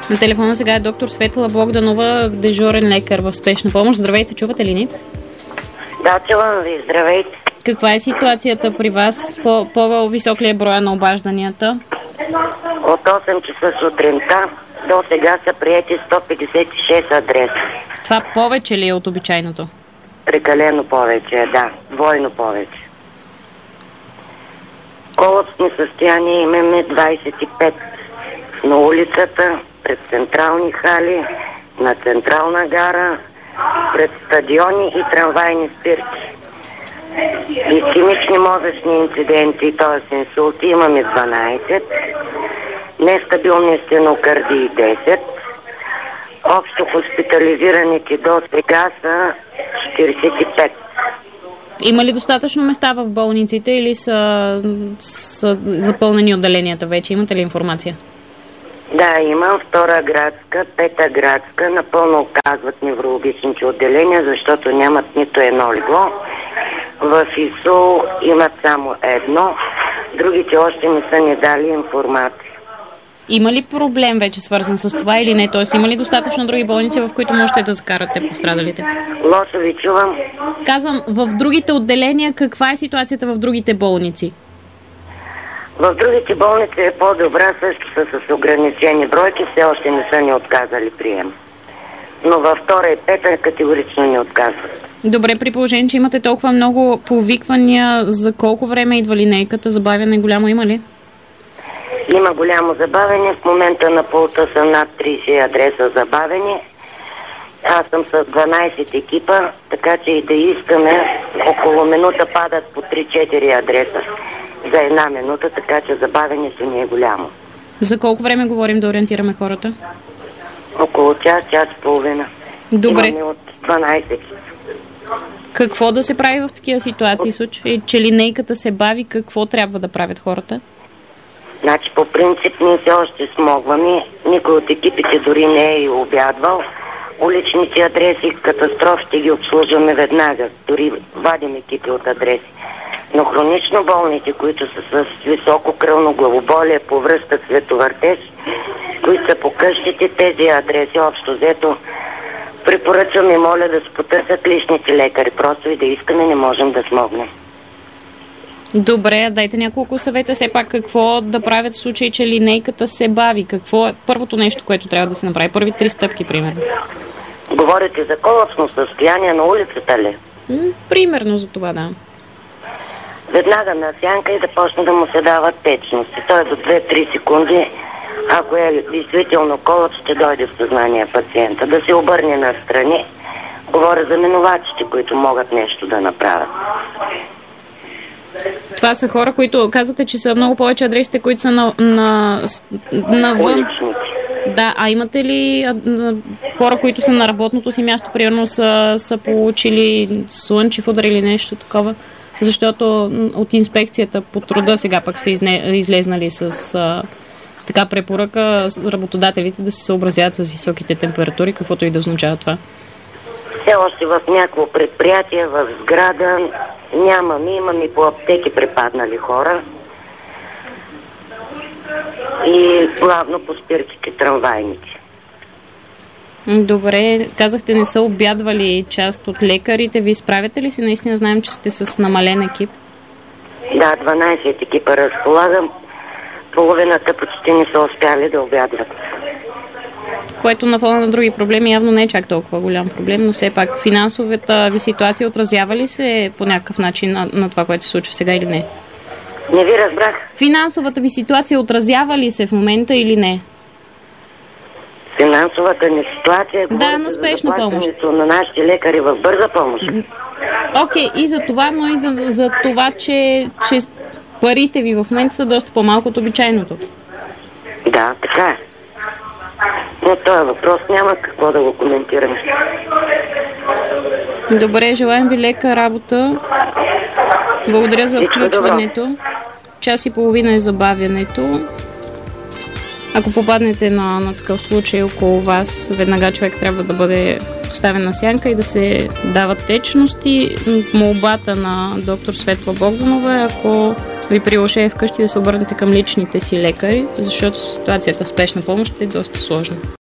На телефона сега е доктор Светла Богданова, дежурен лекар в спешна помощ. Здравейте, чувате ли ни? Да, чувам ви. Здравейте. Каква е ситуацията при вас? По-висок ли е броя на обажданията? От 8 часа сутринта до сега са приети 156 адреса. Това повече ли е от обичайното? Прекалено повече, да. Двойно повече. Колапсни състояния имаме 25 на улицата, пред централни хали, на централна гара, пред стадиони и трамвайни спирки. Исхемични мозъчни инциденти, т.е. инсулти, имаме 12, нестабилни стенокардии 10, общо хоспитализираните до сега са 45. Има ли достатъчно места в болниците или са запълнени отделенията вече? Имате ли информация? Да, имам втора градска, пета градска. Напълно казват неврологичните отделения, защото нямат нито едно легло. В ИСУ имат само едно. Другите още не са ни дали информация. Има ли проблем вече свързан с това или не? Тоест има ли достатъчно други болници, в които можете да закарате пострадалите? Лошо ви чувам. Казвам, в другите отделения каква е ситуацията в другите болници? В другите болници е по-добра, също са с ограничени бройки, все още не са ни отказали прием. Но във втора и пета категорично ни отказват. Добре, при положение, че имате толкова много повиквания, за колко време идва линейката? Забавяне голямо има ли? Има голямо забавене. В момента на пулта са над 30 адреса забавени. Аз съм с 12 екипа, така че и да искаме, около минута падат по 3-4 адреса за една минута, така че забавенето ни е голямо. За колко време говорим да ориентираме хората? Около час, час и половина. Добре. Имаме от 12. Какво да се прави в такива ситуации? Случай, че линейката се бави, какво трябва да правят хората? Значи по принцип ние все още смогваме. Никой от екипите дори не е и обядвал. Уличните адреси, катастрофите ги обслужваме веднага. Дори вадим екипи от адреси. Но хронично болните, които са с високо кръвно главоболие, повръщат световъртеж, които са по къщите, тези адреси общо взето препоръчвам и моля да се потърсят личните лекари. Просто и да искаме не можем да смогнем. Добре, дайте няколко съвета все пак какво да правят в случай, че линейката се бави. Какво е първото нещо, което трябва да се направи? Първи 3 стъпки, примерно. Говорите за колапсно състояние на улицата ли? Примерно за това, да. Веднага на сянка и да почне да му се дават течности. Той до 2-3 секунди, ако е действително колапс, ще дойде в съзнание пациента. Да се обърне настрани. Говоря за минувачите, които могат нещо да направят. Това са хора, които казвате, че са много повече адресите, които са навън. Уличните. Да, а имате ли хора, които са на работното си място, примерно са получили слънчев удар или нещо такова? Защото от инспекцията по труда сега пък са излезнали с така препоръка работодателите да се съобразяват с високите температури, каквото и да означава това. Все още в някакво предприятие, в сграда нямаме, имаме по аптеки препаднали хора и главно по спирките трамвайните. Добре, казахте не са обядвали част от лекарите. Вие справяте ли си? Наистина знаем, че сте с намален екип. Да, 12 екипа разполагам. Половината почти не са успяли да обядват. Което на фона на други проблеми явно не е чак толкова голям проблем, но все пак финансовата ви ситуация отразява ли се по някакъв начин на това, което се случва сега или не? Не ви разбрах. Финансовата ви ситуация отразява ли се в момента или не? Финансовата ни ситуация е на спешна помощ. На нашите лекари в бърза помощ. Окей, и за това, но и за това, че парите ви в момента са доста по-малко от обичайното. Да, така е. Но този въпрос няма какво да го коментираме. Добре, желаем ви лека работа. Благодаря за включването. Час и половина е забавянето. Ако попаднете на такъв случай около вас, веднага човек трябва да бъде поставен на сянка и да се дават течности. Молбата на доктор Светла Богданова е, ако ви прилошее вкъщи, да се обърнете към личните си лекари, защото ситуацията в спешна помощ е доста сложна.